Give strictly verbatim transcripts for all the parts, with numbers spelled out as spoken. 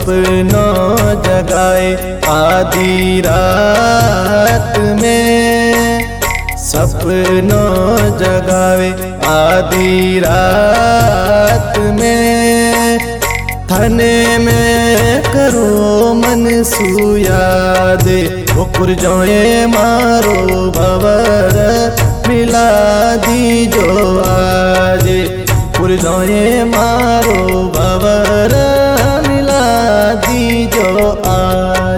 सपनों जगाए आधी रात में, सपनों जगावे आधी रात में। थाने में करो मन सुयाद, उकुर जोए मारो भवर मिला दी जो आज, उकुर जोए मारो भवर मिला दी जो आज।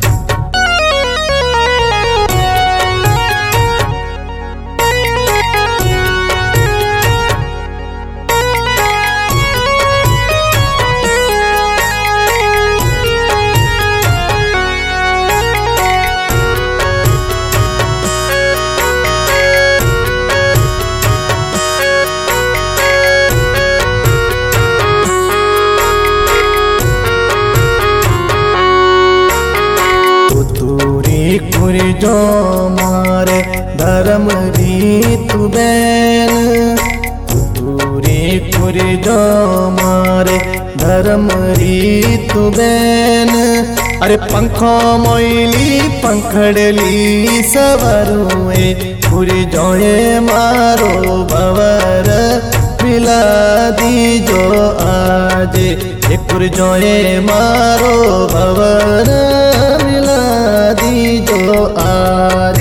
कुरी जो मारे धर्म रीत बैन, कुरी कुरी जो मारे धर्म रीत बैन। अरे पंखो मोइली पंखड़ली सवरुए, कुरी जोए मारो भवर मिला दी जो आज, कुरी जोए मारो भवर मिला दी जो आज।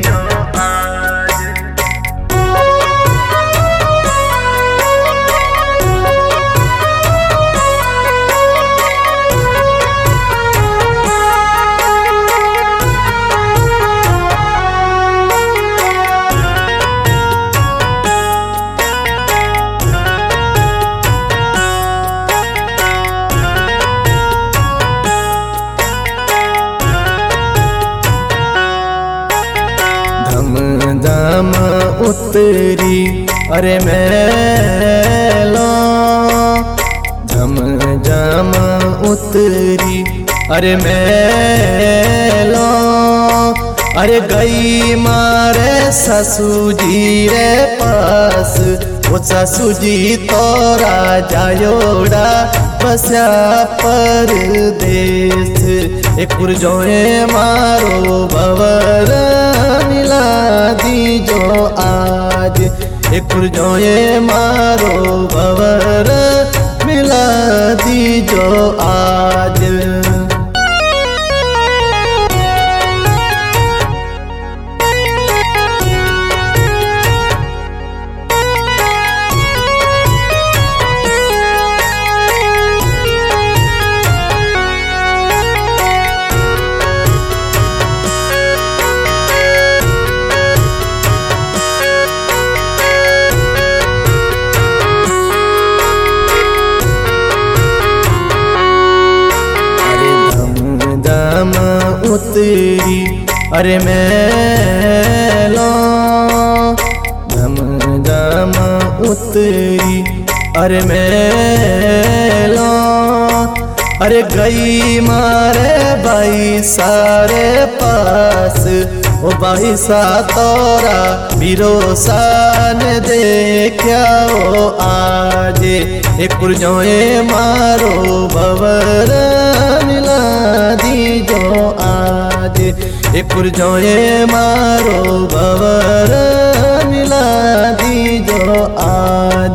धम उतरी अरे मैलो, झम झम उतरी अरे मैलो। अरे गई मारे ससु जी रे पास, वो ससु जी तोरा जायोड़ा बस्या परदेस, एक जोए मारो भवर मिला दी जो आज, एक जोए मारो भवर मिला दी जो आज। उतरी अरे मैलो, झम झम उतरी अरे मैलो। अरे गई मारे भाई सारे पास, ओ भाई सा तोरा बिरोसा ने देखा ओ आज, एक जोए मारो भवर मिला दी जो आज, एक जोए मारो भवर मिला दी जो आज।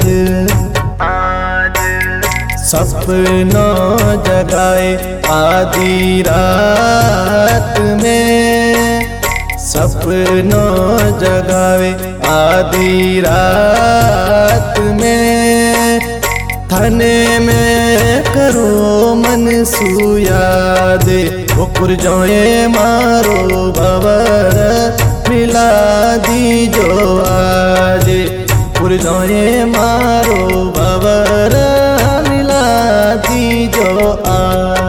सपनों जगाए आधी रात में, सपनों जगावे आधी रात में। थाने में करो मन सुयाद, उकुर जोए मारो भवर मिला दी जो आज, उकुर जोए मारो भवर मिला दी जो आज।